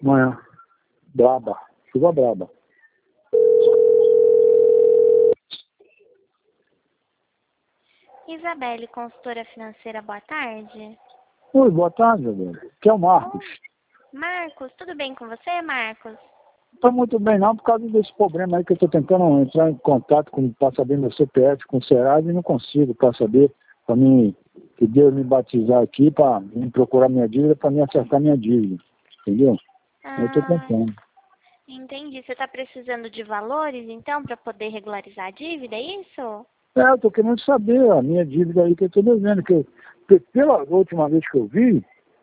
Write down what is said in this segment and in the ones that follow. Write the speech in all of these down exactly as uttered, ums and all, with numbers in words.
Manhã. Braba. Chuva braba. Isabelle, consultora financeira, boa tarde. Oi, boa tarde, Isabelle. Aqui é o Marcos. Marcos, tudo bem com você, Marcos? Não estou muito bem não, por causa desse problema aí que eu estou tentando entrar em contato com para saber meu C P F com o Serasa e não consigo para saber, para mim, que Deus me batizar aqui, para me procurar minha dívida, para me acertar minha dívida. Entendeu? Ah, Eu estou tentando. entendi. Você está precisando de valores, então, para poder regularizar a dívida, é isso? É, eu estou querendo saber a minha dívida aí que eu estou devendo, que, eu, que pela última vez que eu vi,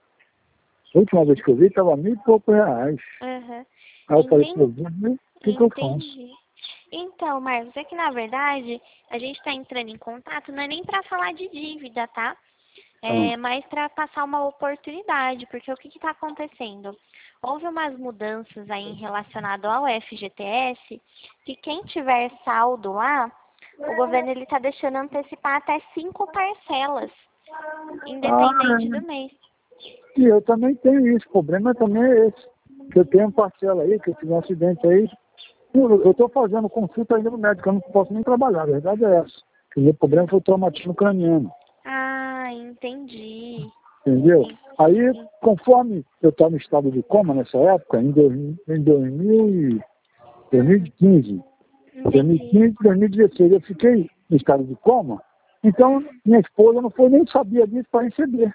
a última vez que eu vi estava mil e poucos reais. Uhum. Aí eu falei, pô, Entendi. o que, que eu faço? Entendi. Então, Marcos, é que na verdade a gente está entrando em contato, não é nem para falar de dívida, tá? É Ah, mais para passar uma oportunidade, porque o que está acontecendo? Houve umas mudanças aí relacionado ao F G T S, que quem tiver saldo lá, o governo ele está deixando antecipar até cinco parcelas, ah, independente do mês. e eu também tenho isso, o problema também é esse. Que eu tenho parcela aí, que eu tive um acidente aí. Eu estou fazendo consulta ainda no médico, eu não posso nem trabalhar, a verdade é essa. O meu problema foi o traumatismo craniano, Ah, entendi. entendeu? Aí, En- conforme eu estava em estado de coma nessa época, em, dois, em dois mil e, Uhum, dois mil e quinze, entendi. dois mil e quinze, dois mil e dezesseis, eu fiquei em estado de coma, então minha esposa não foi nem sabia disso para receber.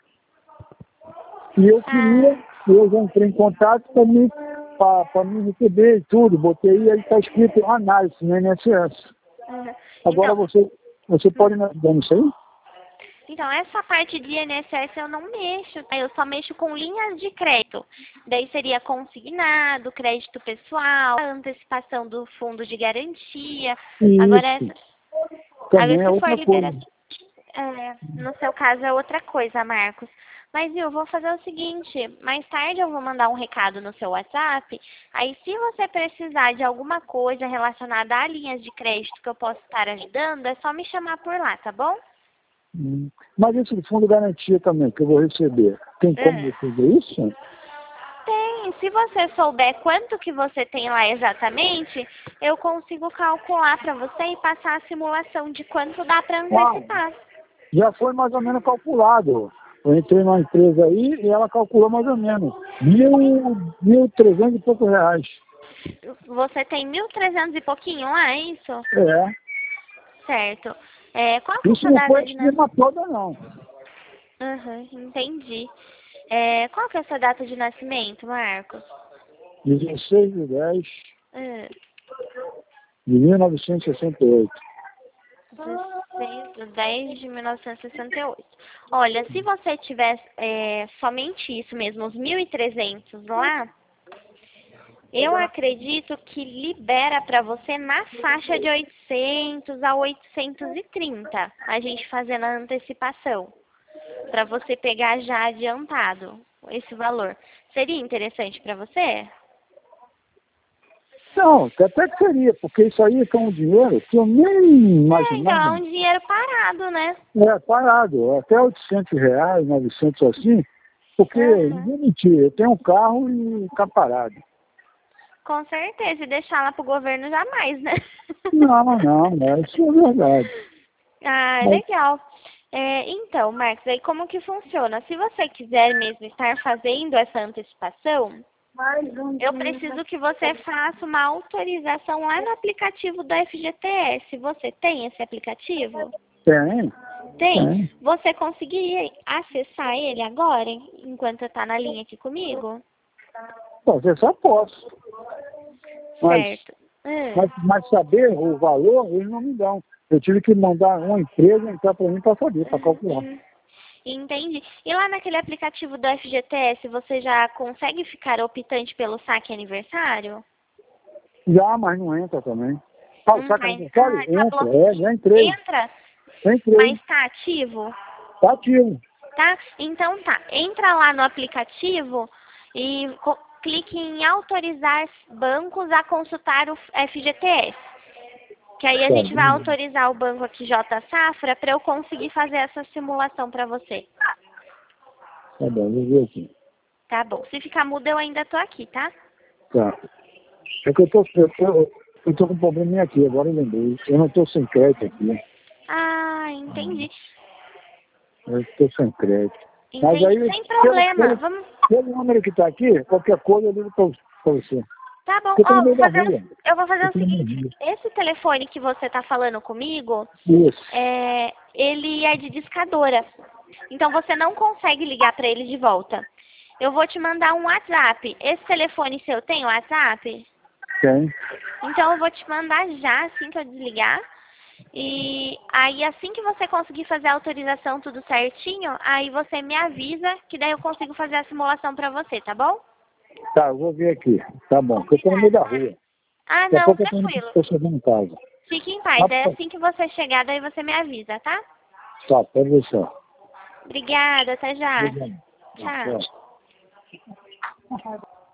E eu queria, Ah, eu já entrei em contato para mim, para me receber e tudo, botei aí, aí está escrito análise no I N S S. uhum. Agora Então, você, você pode me ajudar nisso aí? Então, essa parte de I N S S eu não mexo, tá? Eu só mexo com linhas de crédito. Daí seria consignado, crédito pessoal, antecipação do fundo de garantia. Agora, Isso, essa, agora também é se for outra coisa. liberação, é, no seu caso é outra coisa, Marcos. Mas eu vou fazer o seguinte, mais tarde eu vou mandar um recado no seu WhatsApp. Aí, se você precisar de alguma coisa relacionada a linhas de crédito que eu possa estar ajudando, é só me chamar por lá, tá bom? Hum. Mas esse fundo garantia também, que eu vou receber, tem como É. você ver isso? Tem. Se você souber quanto que você tem lá exatamente, eu consigo calcular para você e passar a simulação de quanto dá para Ah, antecipar. já foi mais ou menos calculado. Eu entrei numa empresa aí e ela calculou mais ou menos. Mil, mil trezentos e poucos reais. Você tem mil e trezentos e pouquinho lá, é isso? É. Certo. É, qual que é a Isso sua não foi data a de nascimento? estima toda, não. Uhum, entendi. É, qual que é a sua data de nascimento, Marcos? dezesseis de dez Hum, de mil novecentos e sessenta e oito. dezesseis de dez de mil novecentos e sessenta e oito. Olha, se você tiver é, somente isso mesmo, os mil e trezentos lá, eu acredito que libera para você na faixa de oitocentos a oitocentos e trinta, a gente fazendo a antecipação, para você pegar já adiantado esse valor. Seria interessante para você? Não, até que seria, porque isso aí é um dinheiro que eu nem É, então imaginava. é um dinheiro parado, né? É, parado, até oitocentos reais, novecentos assim, porque, não Aham. vou mentir, eu tenho um carro e tá parado. Com certeza, e deixar lá pro governo jamais, né? Não, não, não, isso é verdade. Ah, Mas, legal. É, então, Marcos, aí como que funciona? Se você quiser mesmo estar fazendo essa antecipação, eu preciso que você faça uma autorização lá no aplicativo do F G T S. Você tem esse aplicativo? tem, Tem? tem. Você conseguiria acessar ele agora, enquanto está na linha aqui comigo? Bom, eu só posso, mas, Certo. Hum. mas, mas saber o valor, eles não me dão. Eu tive que mandar uma empresa entrar para mim para saber, para Hum, calcular. hum. Entendi. E lá naquele aplicativo do F G T S, você já consegue ficar optante pelo saque aniversário? Já, mas não entra também. Ah, o Não saco tá. aniversário? Ah, tá Entra, blo... é, já entrei, Entra, já entrei, mas tá ativo? tá ativo. Tá? Então tá. Entra lá no aplicativo e co- clique em autorizar bancos a consultar o F G T S. Que aí a Tá gente vai bom, autorizar o banco aqui J Safra para eu conseguir fazer essa simulação para você. tá bom, vou ver aqui. Tá bom. Se ficar mudo, eu ainda tô aqui, tá? Tá. É que eu tô, eu tô, eu tô com um probleminha aqui, agora eu lembrei. Eu não tô sem crédito aqui. Ah, entendi. Eu tô sem crédito. Mas Entendi. aí, Sem pelo, problema. pelo, Vamos... pelo número que tá aqui, qualquer coisa eu ligo pra, pra você. Tá bom. Porque eu tô Ó, no vou meio da fazer, rua. o- eu vou fazer Eu o tô no meio da seguinte. rua. Esse telefone que você tá falando comigo, Isso. é, ele é de discadora. Então você não consegue ligar pra ele de volta. Eu vou te mandar um WhatsApp. Esse telefone seu tem WhatsApp? Tem. Então eu vou te mandar já, assim que eu desligar. E aí assim que você conseguir fazer a autorização tudo certinho, aí você me avisa que daí eu consigo fazer a simulação pra você, tá bom? Tá, eu vou ver aqui. Tá bom, porque eu tô no meio da rua. Ah, Daqui a não, pouco eu tô, tranquilo. tô chegando em casa. Fique em paz. Ah, É tá, assim que você chegar, daí você me avisa, tá? tá, pode deixar. Obrigada, até já. Obrigado. Tchau. Tchau.